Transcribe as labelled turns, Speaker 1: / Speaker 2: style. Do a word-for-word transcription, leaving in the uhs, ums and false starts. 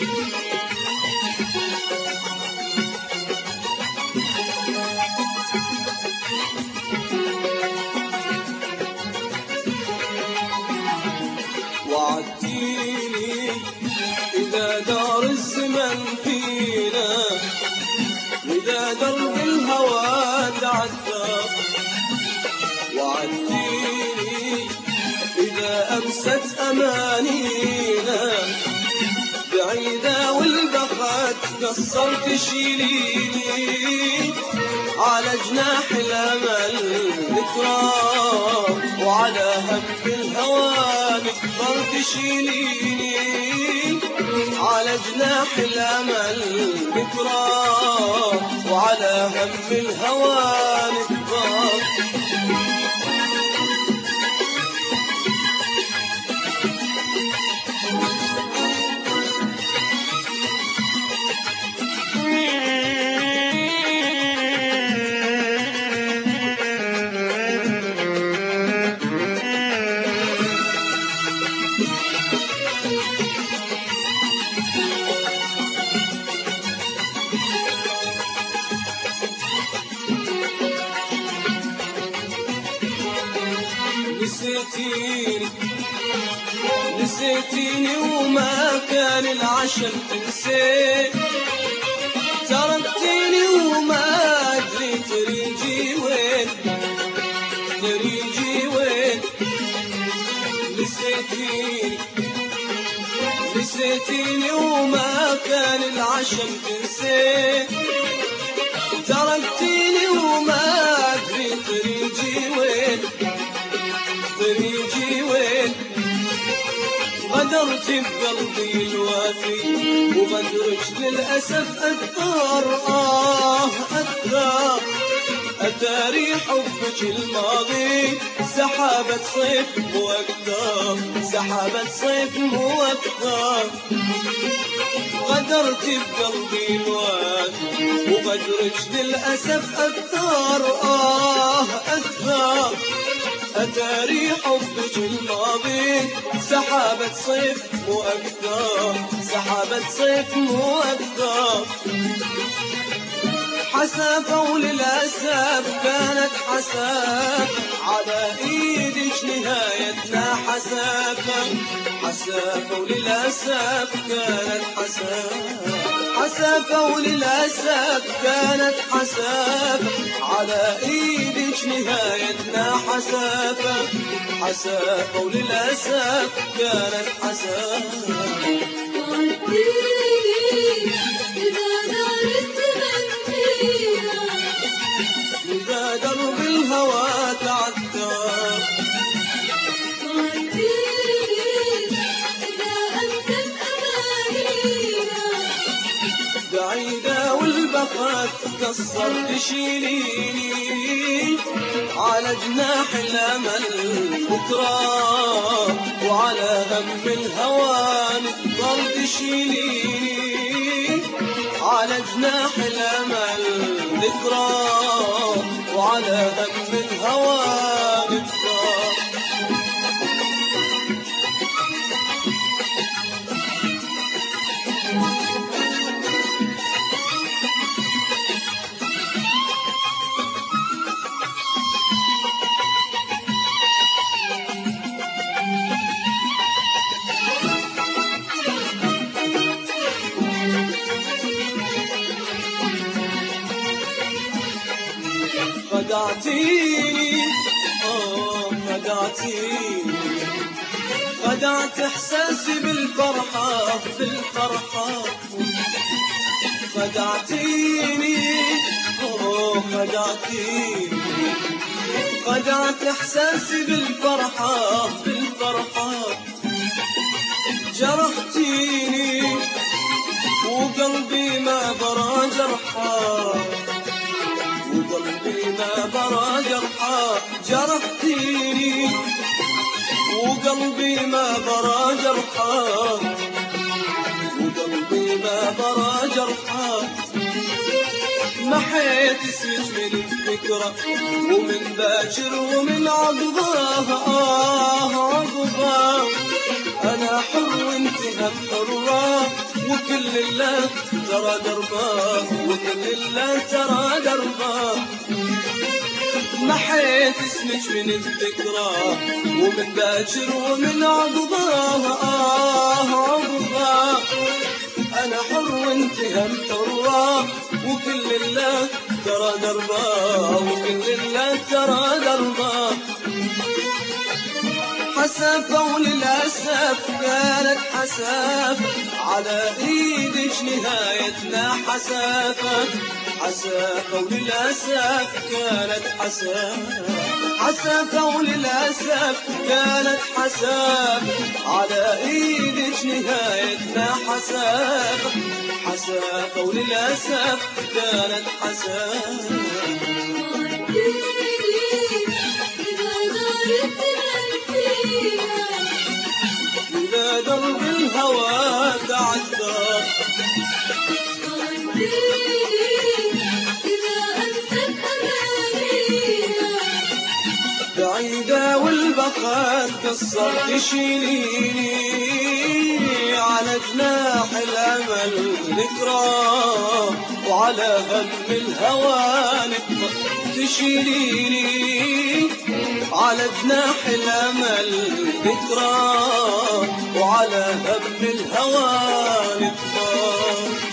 Speaker 1: وعدتيني إذا دار الزمن فينا وإذا درب الهوى تعدى. وعدتيني إذا أمست أمانينا بعيدة والبخت قصرت تشيليني على جناح الأمل ذكرى وعلى هم الهوى نكبر تشيليني على جناح الأمل ذكرى وعلى هم الهوى نكبر. نسيتيني نسيتيني وما كان العشم تنسيت، تركتيني وما أدري تريجي وين تريجي وين. نسيتيني نسيتيني وما كان العشم تنسيت، تركتيني وما أدري تريجي وين تريجي وين. غدرت بقلبي الوافي وغدرك للأسف أثار آه أثار. أتاري حبك الماضي سحابة صيف مو أكثر سحابة صيف مو أكثر. غدرت بقلبي الوافي وغدرك للأسف أثار آه أثار. أتاري حبك الماضي سحابة صيف مو أكثر سحابة صيف مو أكثر. حسافة وللأسف كانت حسافة على إيدك نهايتنا حسافة. حسافة وللأسف كانت حسافة حسافة وللأسف كانت حسافة على إيدك نهايتنا حسافة. حسافة وللأسف كانت حسافة. إذا درب الهوى تعدى. بعيدة والبخت قصر تشيليني على جناح الأمل بكرة وعلى هم الهوى نقدر تشيليني على جناح الأمل ذكرى وعلى هم الهوى نقدر. خدعتيني آه خدعتيني خدعت إحساسي بالفرحة بالفرحة. خدعتيني آه خدعتيني خدعت إحساسي بالفرحة بالفرحة. جرحتيني وقلبي ما برا جرحة وقلبي ما برا جرحة. جرحتيني وقلبي ما برا جرحة وقلبي ما برا جرحة. محيت اسمك من الفكرة ومن باكر ومن عقباه آه عقباه. أنا حر وانت هم حرة، وكل اللي ترى دربه، وكل اللي ترى دربه. محيت اسمك من الذكرى ومن باكر ومن عقباه، آه عقباه. أنا حر وانت هم حرة، وكل اللي ترى دربه، وكل اللي ترى دربه. حسافة وللأسف كانت حسافة، على إيدك نهايتنا حسافة. حسافة وللأسف كانت حسافة، حسافة وللأسف كانت حسافة، على إيدك نهايتنا حسافة. حسافة وللأسف كانت حسافة. إذا درب الهوى تعذر،
Speaker 2: إذا أنست أمانينا
Speaker 1: بعيدة والبقاء تكسر، تشيليني على جناح الأمل ذكرى، وعلى هم الهوى نكبر. تشيليني على جناح الأمل ذكرى، وعلى هم الهوى نكبر.